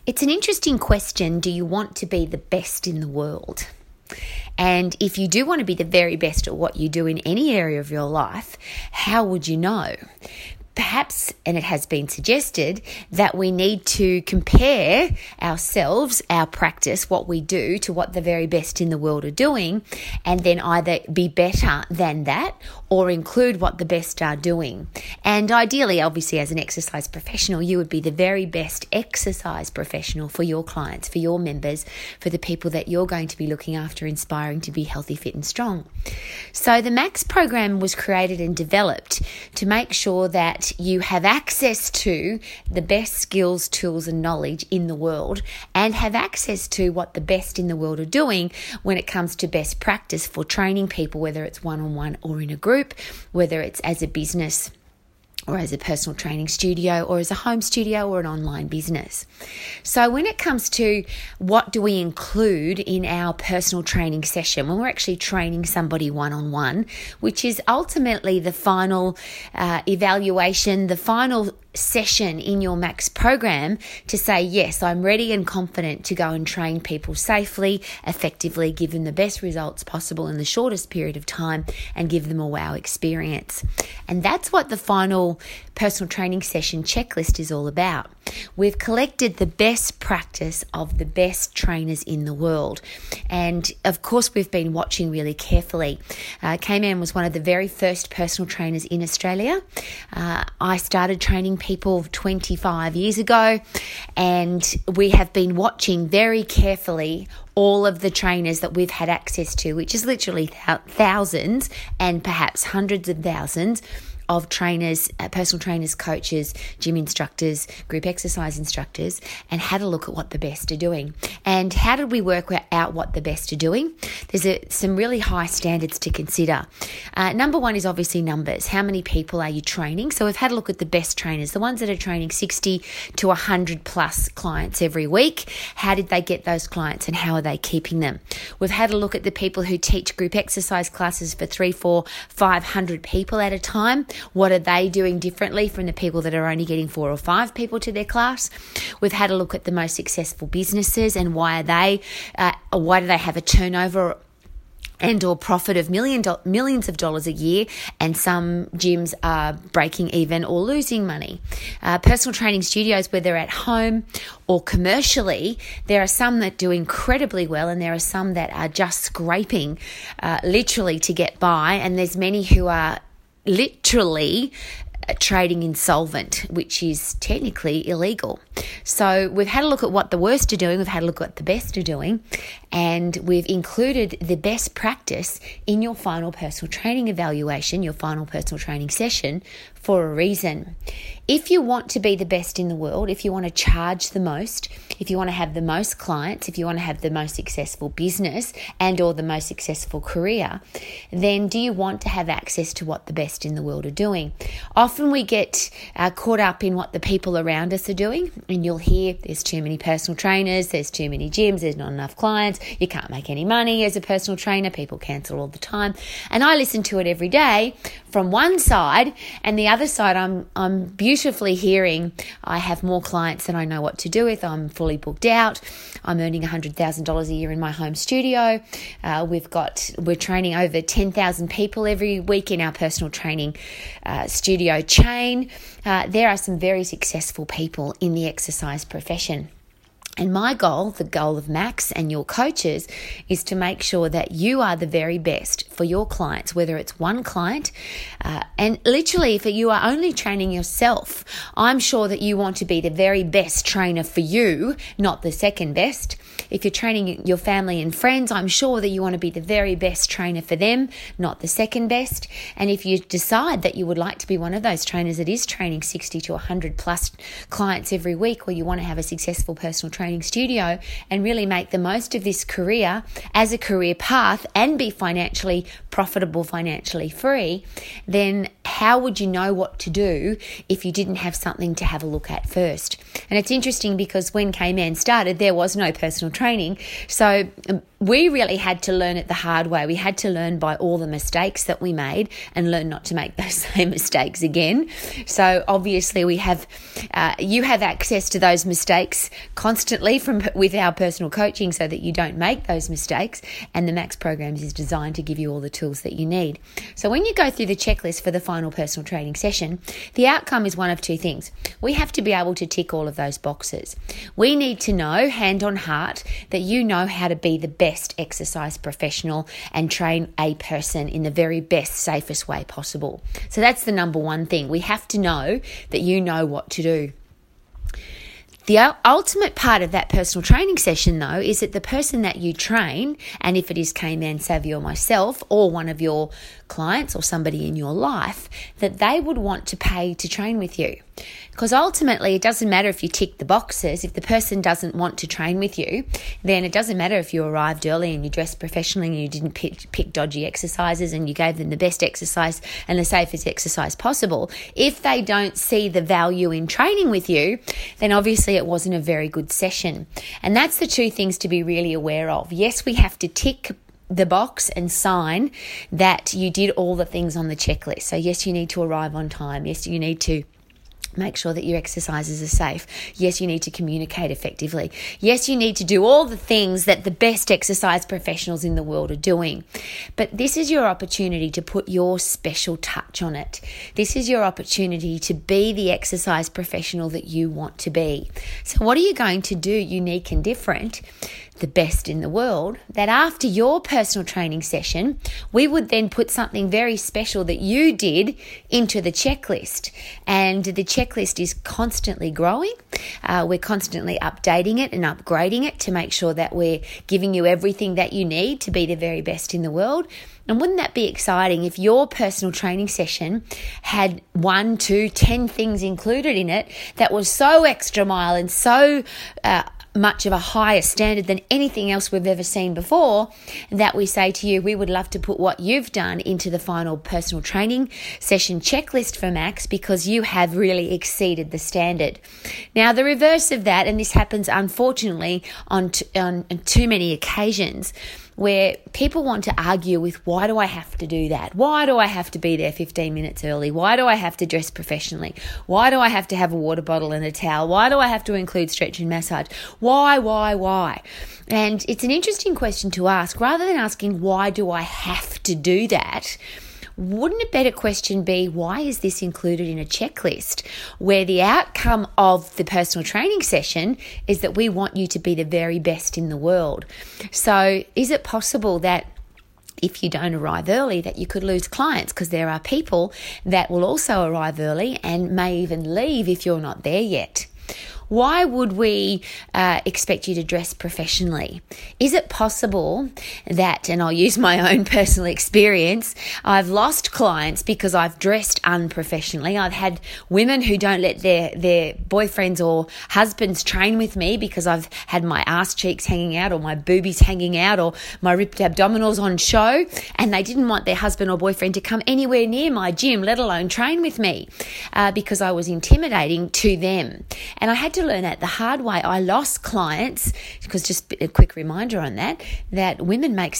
It's an interesting question. Do you want to be the best in the world? And if you do want to be the very best at what you do in any area of your life, how would you know? Perhaps, and it has been suggested, that we need to compare ourselves, our practice, what we do, to what the very best in the world are doing, and then either be better than that or include what the best are doing. And ideally, obviously, as an exercise professional, you would be the very best exercise professional for your clients, for your members, for the people that you're going to be looking after, inspiring to be healthy, fit and strong. So the MAX program was created and developed to make sure that you have access to the best skills, tools and knowledge in the world, and have access to what the best in the world are doing when it comes to best practice for training people, whether it's one-on-one or in a group, whether it's as a business or as a personal training studio or as a home studio or an online business. So when it comes to what do we include in our personal training session, when we're actually training somebody one-on-one, which is ultimately the final evaluation, the final session in your MAX program to say, yes, I'm ready and confident to go and train people safely, effectively, give them the best results possible in the shortest period of time and give them a wow experience. And that's what the final personal training session checklist is all about. We've collected the best practice of the best trainers in the world. And of course, we've been watching really carefully. K-Man was one of the very first personal trainers in Australia. I started training people 25 years ago, and we have been watching very carefully all of the trainers that we've had access to, which is literally thousands and perhaps hundreds of thousands of trainers, personal trainers, coaches, gym instructors, group exercise instructors, and had a look at what the best are doing. And how did we work out what the best are doing? There's some really high standards to consider. Number one is obviously numbers. How many people are you training? So we've had a look at the best trainers, the ones that are training 60 to 100 plus clients every week. How did they get those clients and how are they keeping them? We've had a look at the people who teach group exercise classes for 300, 400, 500 people at a time. What are they doing differently from the people that are only getting 4 or 5 people to their class? We've had a look at the most successful businesses and why do they have a turnover and or profit of millions of dollars a year, and some gyms are breaking even or losing money. Personal training studios, whether at home or commercially, there are some that do incredibly well and there are some that are just scraping literally to get by, and there's many who are literally trading insolvent, which is technically illegal. So we've had a look at what the worst are doing, we've had a look at what the best are doing, and we've included the best practice in your final personal training evaluation, your final personal training session, for a reason. If you want to be the best in the world, if you want to charge the most, if you want to have the most clients, if you want to have the most successful business and or the most successful career, then do you want to have access to what the best in the world are doing? Often we get caught up in what the people around us are doing, and you'll hear there's too many personal trainers, there's too many gyms, there's not enough clients, you can't make any money as a personal trainer, people cancel all the time. And I listen to it every day from one side, and the other side I'm beautifully hearing I have more clients than I know what to do with, I'm fully booked out, I'm earning $100,000 a year in my home studio, we're training over 10,000 people every week in our personal training studio chain. There are some very successful people in the exercise profession. And my goal, the goal of Max and your coaches, is to make sure that you are the very best for your clients, whether it's one client. And literally, if you are only training yourself, I'm sure that you want to be the very best trainer for you, not the second best. If you're training your family and friends, I'm sure that you want to be the very best trainer for them, not the second best. And if you decide that you would like to be one of those trainers that is training 60 to 100 plus clients every week, or you want to have a successful personal training studio and really make the most of this career as a career path and be financially profitable, financially free, then how would you know what to do if you didn't have something to have a look at first? And it's interesting because when K-Man started, there was no personal training. So we really had to learn it the hard way. We had to learn by all the mistakes that we made and learn not to make those same mistakes again. So obviously we have, you have access to those mistakes constantly with our personal coaching so that you don't make those mistakes. And the Max Programs is designed to give you all the tools that you need. So when you go through the checklist for the final personal training session, the outcome is one of two things. We have to be able to tick all of those boxes. We need to know, hand on heart, that you know how to be the best exercise professional and train a person in the very best, safest way possible. So that's the number one thing. We have to know that you know what to do. The ultimate part of that personal training session, though, is that the person that you train, and if it is K-Man Savvy or myself or one of your clients or somebody in your life, that they would want to pay to train with you. Because ultimately, it doesn't matter if you tick the boxes. If the person doesn't want to train with you, then it doesn't matter if you arrived early and you dressed professionally and you didn't pick dodgy exercises and you gave them the best exercise and the safest exercise possible. If they don't see the value in training with you, then obviously it wasn't a very good session. And that's the two things to be really aware of. Yes, we have to tick the box and sign that you did all the things on the checklist. So yes, you need to arrive on time. Yes, you need to make sure that your exercises are safe. Yes, you need to communicate effectively. Yes, you need to do all the things that the best exercise professionals in the world are doing. But this is your opportunity to put your special touch on it. This is your opportunity to be the exercise professional that you want to be. So what are you going to do unique and different, the best in the world, that after your personal training session, we would then put something very special that you did into the checklist. And the checklist is constantly growing. We're constantly updating it and upgrading it to make sure that we're giving you everything that you need to be the very best in the world. And wouldn't that be exciting if your personal training session had 1, 2, 10 things included in it that was so extra mile and so much of a higher standard than anything else we've ever seen before, that we say to you, we would love to put what you've done into the final personal training session checklist for Max because you have really exceeded the standard. Now, the reverse of that, and this happens unfortunately on too many occasions, where people want to argue with, why do I have to do that? Why do I have to be there 15 minutes early? Why do I have to dress professionally? Why do I have to have a water bottle and a towel? Why do I have to include stretch and massage? Why? And it's an interesting question to ask. Rather than asking, why do I have to do that? Wouldn't a better question be, why is this included in a checklist where the outcome of the personal training session is that we want you to be the very best in the world? So is it possible that if you don't arrive early, that you could lose clients? Because there are people that will also arrive early and may even leave if you're not there yet. Why would we expect you to dress professionally? Is it possible that, and I'll use my own personal experience, I've lost clients because I've dressed unprofessionally. I've had women who don't let their boyfriends or husbands train with me because I've had my ass cheeks hanging out or my boobies hanging out or my ripped abdominals on show, and they didn't want their husband or boyfriend to come anywhere near my gym, let alone train with me, because I was intimidating to them. And I had to learn that the hard way. I lost clients because, just a quick reminder on that women make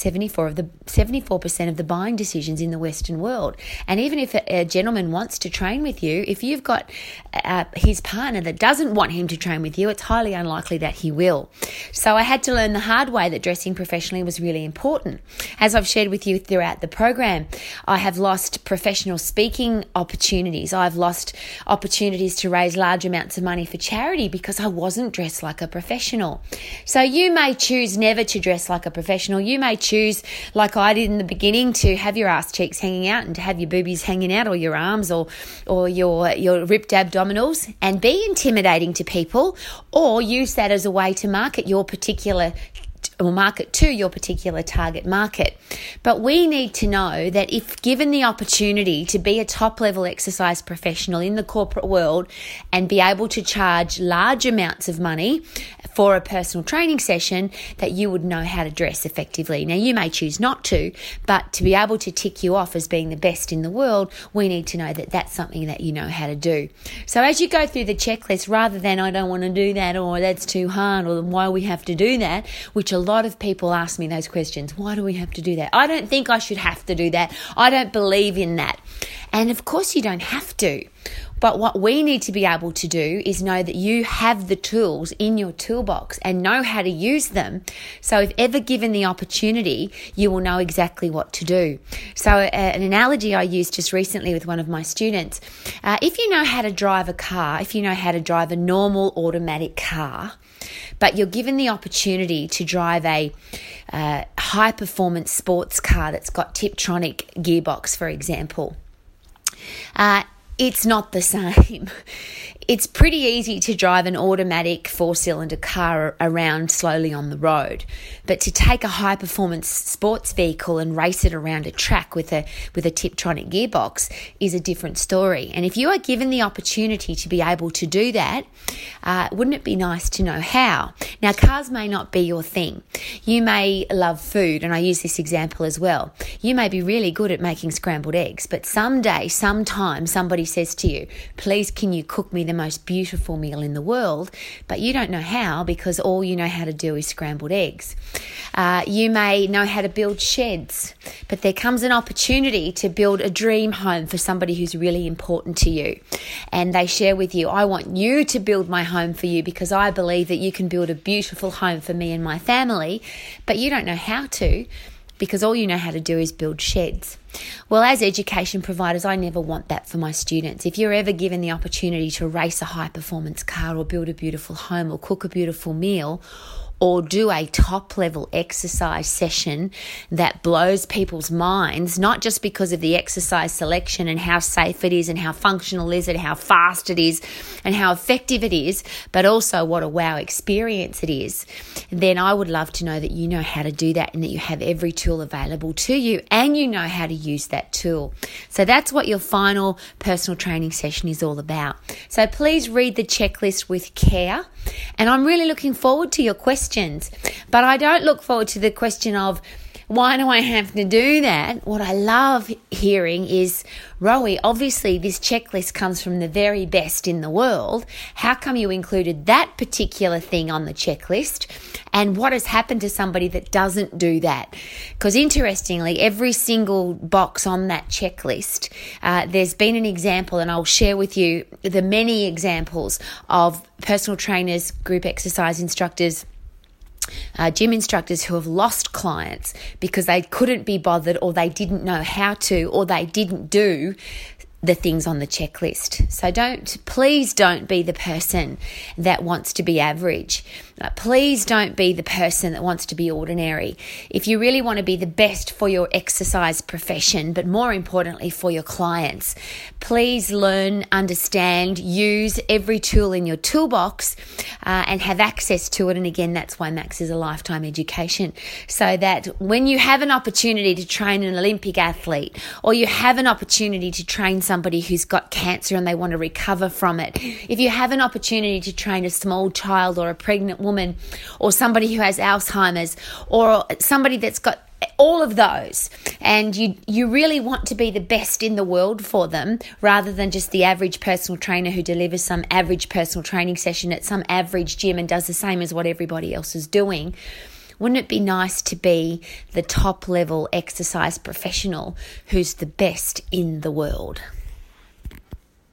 74% of the buying decisions in the Western world. And even if a gentleman wants to train with you, if you've got his partner that doesn't want him to train with you, it's highly unlikely that he will. So I had to learn the hard way that dressing professionally was really important. As I've shared with you throughout the program, I have lost professional speaking opportunities. I've lost opportunities to raise large amounts of money for charity because I wasn't dressed like a professional. So you may choose never to dress like a professional. You may choose, like I did in the beginning, to have your ass cheeks hanging out and to have your boobies hanging out, or your arms, or your ripped abdominals, and be intimidating to people, or use that as a way to market your particular or market to your particular target market. But we need to know that if given the opportunity to be a top-level exercise professional in the corporate world and be able to charge large amounts of money for a personal training session, that you would know how to dress effectively. Now, you may choose not to, but to be able to tick you off as being the best in the world, we need to know that that's something that you know how to do. So as you go through the checklist, rather than I don't want to do that, or that's too hard, or why we have to do that, which a lot of people ask me those questions, why do we have to do that? I don't think I should have to do that. I don't believe in that. And of course you don't have to. But what we need to be able to do is know that you have the tools in your toolbox and know how to use them. So if ever given the opportunity, you will know exactly what to do. So an analogy I used just recently with one of my students, if you know how to drive a car, if you know how to drive a normal automatic car, but you're given the opportunity to drive a high-performance sports car that's got Tiptronic gearbox, for example, it's not the same. It's pretty easy to drive an automatic 4-cylinder car around slowly on the road, but to take a high-performance sports vehicle and race it around a track with a Tiptronic gearbox is a different story. And if you are given the opportunity to be able to do that, wouldn't it be nice to know how? Now, cars may not be your thing. You may love food, and I use this example as well. You may be really good at making scrambled eggs, but someday, sometime, somebody says to you, please, can you cook me the most beautiful meal in the world? But you don't know how, because all you know how to do is scrambled eggs. You may know how to build sheds, but there comes an opportunity to build a dream home for somebody who's really important to you. And they share with you, I want you to build my home for you because I believe that you can build a beautiful home for me and my family, but you don't know how to, because all you know how to do is build sheds. Well, as education providers, I never want that for my students. If you're ever given the opportunity to race a high-performance car or build a beautiful home or cook a beautiful meal or do a top-level exercise session that blows people's minds, not just because of the exercise selection and how safe it is and how functional is it, how fast it is and how effective it is, but also what a wow experience it is, then I would love to know that you know how to do that and that you have every tool available to you and you know how to use that tool. So that's what your final personal training session is all about. So please read the checklist with care, and I'm really looking forward to your questions. But I don't look forward to the question of, why do I have to do that? What I love hearing is, Rowie, obviously this checklist comes from the very best in the world. How come you included that particular thing on the checklist? And what has happened to somebody that doesn't do that? Because interestingly, every single box on that checklist, there's been an example, and I'll share with you the many examples of personal trainers, group exercise instructors, gym instructors who have lost clients because they couldn't be bothered, or they didn't know how to, or they didn't do the things on the checklist. So please don't be the person that wants to be average. Please don't be the person that wants to be ordinary. If you really want to be the best for your exercise profession, but more importantly for your clients, please learn, understand, use every tool in your toolbox and have access to it. And again, that's why Max is a lifetime education, so that when you have an opportunity to train an Olympic athlete, or you have an opportunity to train somebody who's got cancer and they want to recover from it, if you have an opportunity to train a small child or a pregnant woman or somebody who has Alzheimer's or somebody that's got all of those, and you really want to be the best in the world for them, rather than just the average personal trainer who delivers some average personal training session at some average gym and does the same as what everybody else is doing. Wouldn't it be nice to be the top level exercise professional who's the best in the world?